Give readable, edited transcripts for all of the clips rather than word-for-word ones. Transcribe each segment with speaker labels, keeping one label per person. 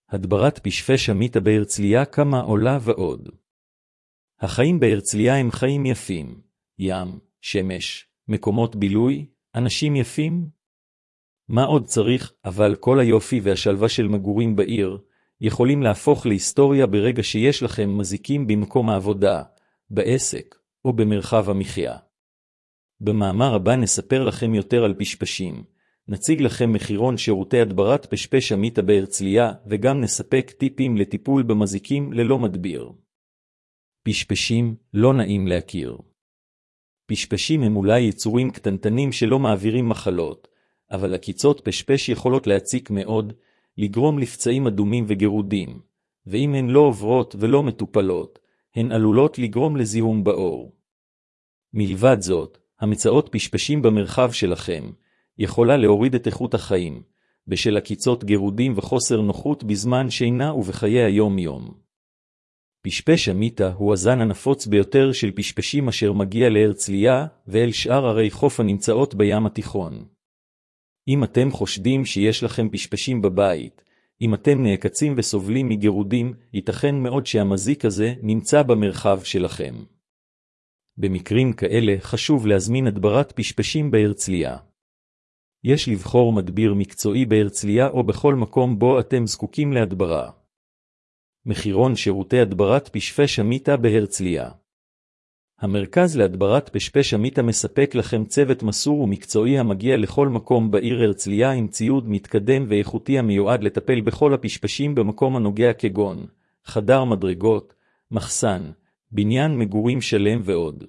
Speaker 1: הדברת פשפש המיטה בהרצליה כמה עולה ועוד. החיים בהרצליה הם חיים יפים, ים, שמש, מקומות בילוי, אנשים יפים. מה עוד צריך, אבל כל היופי והשלווה של מגורים בעיר, יכולים להפוך להיסטוריה ברגע שיש לכם מזיקים במקום העבודה, בעסק, או במרחב המחיה. במאמר הבא נספר לכם יותר על פשפשים, נציג לכם מחירון שירותי הדברת פשפש המיטה בהרצליה, וגם נספק טיפים לטיפול במזיקים ללא מדביר. פשפשים לא נעים להכיר. פשפשים הם אולי יצורים קטנטנים שלא מעבירים מחלות, אבל עקיצות פשפש יכולות להציק מאוד, לגרום לפצעים אדומים וגירודים, ואם הן לא עוברות ולא מטופלות, הן עלולות לגרום לזיהום בעור. מלבד זאת, המצאות פשפשים במרחב שלכם, יכולה להוריד את איכות החיים, בשל עקיצות גירודים וחוסר נוחות בזמן שינה ובחיי היום-יום. פשפש המיטה הוא הזן הנפוץ ביותר של פשפשים אשר מגיע להרצליה ואל שאר ערי חוף הנמצאות בים התיכון. אם אתם חושדים שיש לכם פשפשים בבית, אם אתם נעקצים וסובלים מגירודים, ייתכן מאוד שהמזיק הזה נמצא במרחב שלכם. במקרים כאלה חשוב להזמין הדברת פשפשים בהרצליה. יש לבחור מדביר מקצועי בהרצליה או בכל מקום בו אתם זקוקים להדברה. מחירון שירותי הדברת פשפש המיטה בהרצליה. המרכז להדברת פשפש המיטה מספק לכם צוות מסור ומקצועי המגיע לכל מקום בעיר הרצליה עם ציוד מתקדם ואיכותי המיועד לטפל בכל הפשפשים במקום הנוגע כגון חדר מדרגות, מחסן, בניין מגורים שלם ועוד.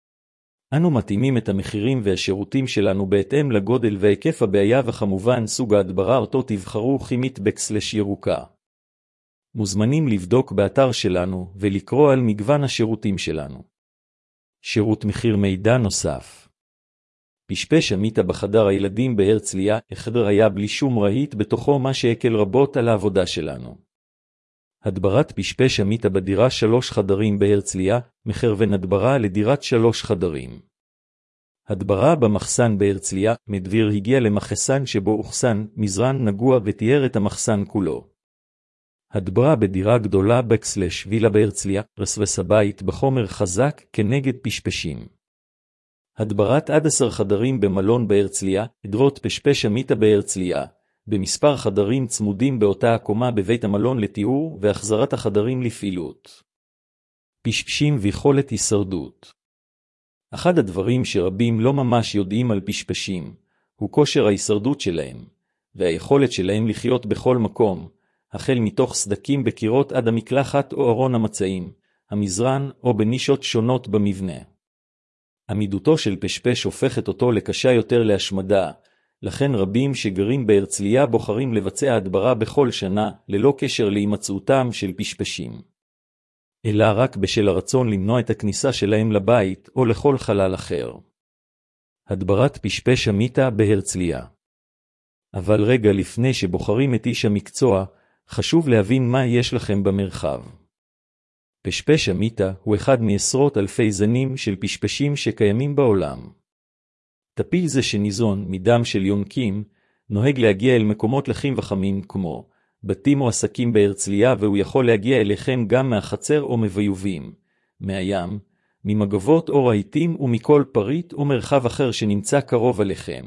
Speaker 1: אנו מתאימים את המחירים והשירותים שלנו בהתאם לגודל והיקף הבעיה וכמובן סוג ההדברה אותו תבחרו כימית /ירוקה. מוזמנים לבדוק באתר שלנו ולקרוא על מגוון השירותים שלנו. שירות מחיר מידע נוסף. פשפש המיטה בחדר הילדים בהרצליה, החדר היה בלי שום רהיט בתוכו מה שהקל רבות על העבודה שלנו. הדברת פשפש המיטה בדירה 3 חדרים בהרצליה, מחרבן הדברה לדירת 3 חדרים. הדברה במחסן בהרצליה, מדביר הגיע למחסן שבו אוחסן, מזרן נגוע ותיאר את המחסן כולו. הדברה בדירה גדולה וילה בהרצליה, רסבס הבית בחומר חזק כנגד פשפשים. הדברת עד 10 חדרים במלון בהרצליה, הדרות פשפש המיטה בהרצליה, במספר חדרים צמודים באותה הקומה בבית המלון לתיאור והחזרת החדרים לפעילות. פשפשים ויכולת הישרדות. אחד הדברים שרבים לא ממש יודעים על פשפשים, הוא כושר ההישרדות שלהם, והיכולת שלהם לחיות בכל מקום, החל מתוך סדקים בקירות עד המקלחת או ארון המצעים, המזרן או בנישות שונות במבנה. עמידותו של פשפש הופכת אותו לקשה יותר להשמדה, לכן רבים שגרים בהרצליה בוחרים לבצע הדברה בכל שנה ללא קשר להימצאותם של פשפשים. אלא רק בשל הרצון למנוע את הכניסה שלהם לבית או לכל חלל אחר. הדברת פשפש המיטה בהרצליה. אבל רגע לפני שבוחרים את איש המקצוע, חשוב להבין מה יש לכם במרחב. פשפש המיטה הוא אחד מעשרות אלפי זנים של פשפשים שקיימים בעולם. טפיל זה שניזון מדם של יונקים, נוהג להגיע אל מקומות לחים וחמים כמו בתים או עסקים בהרצליה והוא יכול להגיע אליכם גם מהחצר או מביובים, מהים, ממגבות או רהיטים ומכל פריט או מרחב אחר שנמצא קרוב אליכם.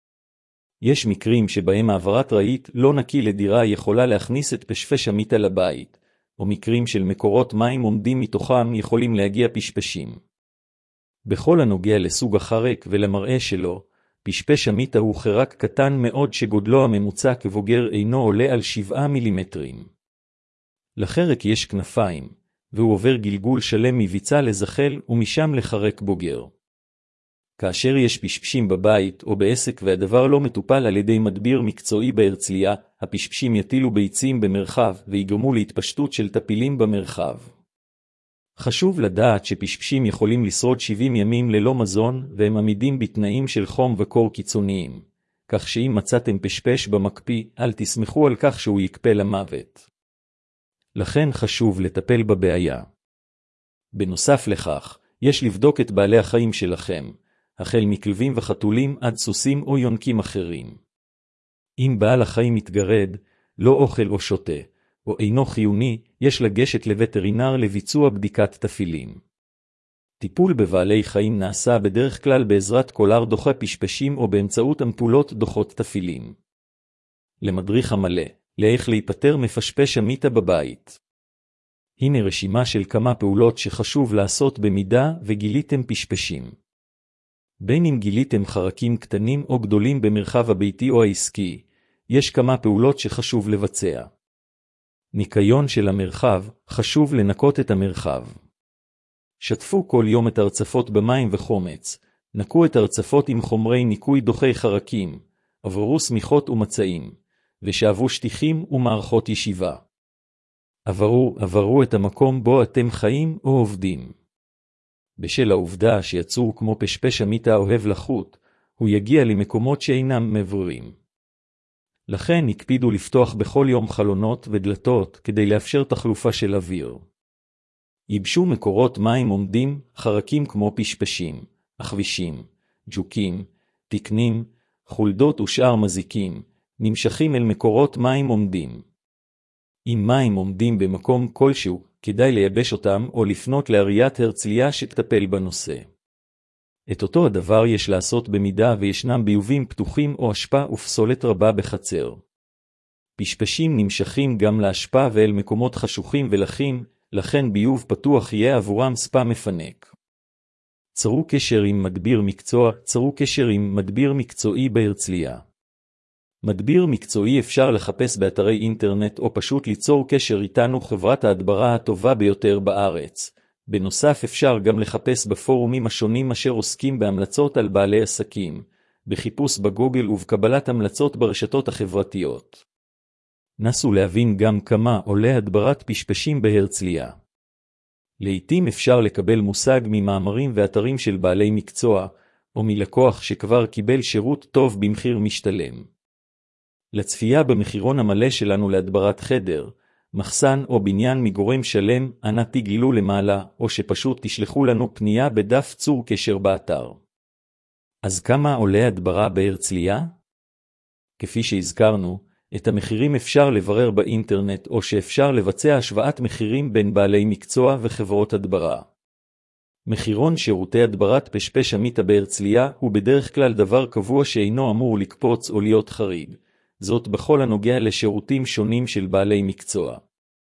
Speaker 1: יש מקרים שבהם העברת רהיט לא נקי לדירה יכולה להכניס את פשפש המיטה לבית, או מקרים של מקורות מים עומדים מתוכם יכולים להגיע פשפשים. בכל הנוגע לסוג החרק ולמראה שלו, פשפש המיטה הוא חרק קטן מאוד שגודלו הממוצע כבוגר אינו עולה על 7 מילימטרים. לחרק יש כנפיים, והוא עובר גלגול שלם מביצה לזחל ומשם לחרק בוגר. כאשר יש פשפשים בבית או בעסק והדבר לא מטופל על ידי מדביר מקצועי בהרצליה, הפשפשים יטילו ביצים במרחב ויגרמו להתפשטות של טפילים במרחב. חשוב לדעת שפשפשים יכולים לשרוד 70 ימים ללא מזון והם עמידים בתנאים של חום וקור קיצוניים, כך שאם מצאתם פשפש במקפיא, אל תסמכו על כך שהוא יקפה למוות. לכן חשוב לטפל בבעיה. בנוסף לכך, יש לבדוק את בעלי החיים שלכם, החל מכלבים וחתולים עד סוסים או יונקים אחרים. אם בעל החיים מתגרד, לא אוכל או שותה, או אינו חיוני, יש לגשת לווטרינר לביצוע בדיקת תפילים. טיפול בבעלי חיים נעשה בדרך כלל בעזרת קולר דוחה פשפשים או באמצעות אמפולות דוחות תפילים. למדריך המלא, לאיך להיפטר מפשפש המיטה בבית. הנה רשימה של כמה פעולות שחשוב לעשות במידה וגיליתם פשפשים. בין אם גיליתם חרקים קטנים או גדולים במרחב הביתי או העסקי, יש כמה פעולות שחשוב לבצע. ניקיון של המרחב, חשוב לנקות את המרחב. שטפו כל יום את הרצפות במים וחומץ, נקו את הרצפות עם חומרי ניקוי דוחי חרקים, עברו סמיכות ומצעים, ושאבו שטיחים ומערכות ישיבה. עברו את המקום בו אתם חיים או עובדים. בשל העובדה שיצור כמו פשפש המיטה אוהב לחות, הוא יגיע למקומות שאינם מבריאים. לכן הקפידו לפתוח בכל יום חלונות ודלתות כדי לאפשר תחלופה של אוויר. ייבשו מקורות מים עומדים, חרקים כמו פשפשים, עכבישים, ג'וקים, תקנים, חולדות ושאר מזיקים, נמשכים אל מקורות מים עומדים. אם מים עומדים במקום כלשהו, כדאי לייבש אותם או לפנות לעיריית הרצליה שתטפל בנושא. את אותו הדבר יש לעשות במידה וישנם ביובים פתוחים או אשפה ופסולת רבה בחצר. פשפשים נמשכים גם להשפה ואל מקומות חשוכים ולחים, לכן ביוב פתוח יהיה עבורם ספה מפנק. צרו קשר עם מדביר מקצוע, צרו קשר עם מדביר מקצועי בהרצליה. מדביר מקצועי אפשר לחפש באתרי אינטרנט או פשוט ליצור קשר איתנו, חברת ההדברה הטובה ביותר בארץ. בנוסף אפשר גם לחפש בפורומים השונים אשר עוסקים בהמלצות על בעלי עסקים, בחיפוש בגוגל ובקבלת המלצות ברשתות החברתיות. נסו להבין גם כמה עולה הדברת פשפשים בהרצליה. לעתים אפשר לקבל מושג ממאמרים ואתרים של בעלי מקצוע, או מלקוח שכבר קיבל שירות טוב במחיר משתלם. לצפייה במחירון המלא שלנו להדברת חדר, מחסן או בניין מגורם שלם, אנא תגילו למעלה, או שפשוט תשלחו לנו פנייה בדף צור קשר באתר. אז כמה עולה הדברה בהרצליה? כפי שהזכרנו, את המחירים אפשר לברר באינטרנט או שאפשר לבצע השוואת מחירים בין בעלי מקצוע וחברות הדברה. מחירון שירותי הדברת פשפש המיטה בהרצליה הוא בדרך כלל דבר קבוע שאינו אמור לקפוץ או להיות חריג. זאת בכל הנוגע לשירותים שונים של בעלי מקצוע.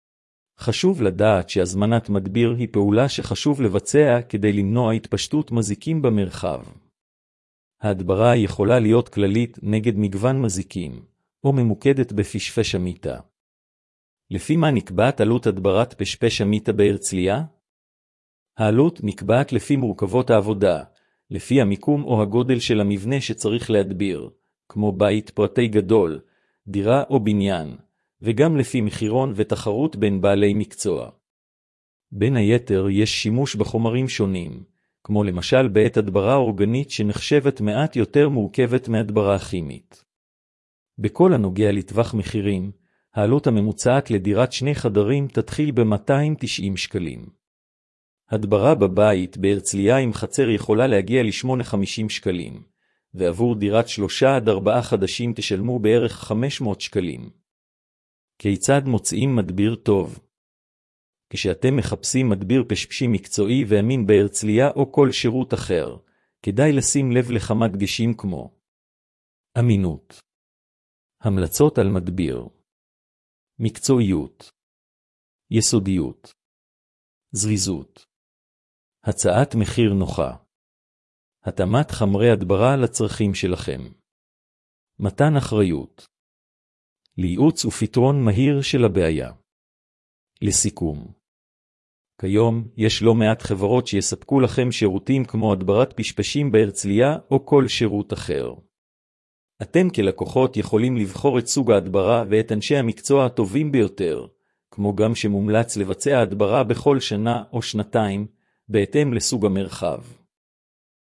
Speaker 1: חשוב לדעת שהזמנת מדביר היא פעולה שחשוב לבצע כדי למנוע התפשטות מזיקים במרחב. ההדברה יכולה להיות כללית נגד מגוון מזיקים, או ממוקדת בפשפש המיטה. לפי מה נקבעת עלות הדברת פשפש המיטה בהרצליה? העלות נקבעת לפי מורכבות העבודה, לפי המיקום או הגודל של המבנה שצריך להדביר, כמו בית פרטי גדול, דירה או בניין, וגם לפי מחירון ותחרות בין בעלי מקצוע. בין היתר יש שימוש בחומרים שונים, כמו למשל בעת הדברה אורגנית שנחשבת מעט יותר מורכבת מהדברה כימית. בכל הנוגע לטווח מחירים, העלות הממוצעת לדירת 2 חדרים תתחיל ב-290 שקלים. הדברה בבית בהרצליה עם חצר יכולה להגיע ל-850 שקלים. ועבור דירת 3-4 חדשים תשלמו בערך 500 שקלים. כיצד מוצאים מדביר טוב? כשאתם מחפשים מדביר פשפשים מקצועי ואמין בהרצליה או כל שירות אחר, כדאי לשים לב לכמה דגשים כמו אמינות, המלצות על מדביר, מקצועיות, יסודיות, זריזות, הצעת מחיר נוחה. התאמת חמרי הדברה לצרכים שלכם. מתן אחריות. לייעוץ ופתרון מהיר של הבעיה. לסיכום. כיום יש לא מעט חברות שיספקו לכם שירותים כמו הדברת פשפשים בהרצליה או כל שירות אחר. אתם כלקוחות יכולים לבחור את סוג ההדברה ואת אנשי המקצוע הטובים ביותר, כמו גם שמומלץ לבצע הדברה בכל שנה או שנתיים, בהתאם לסוג המרחב.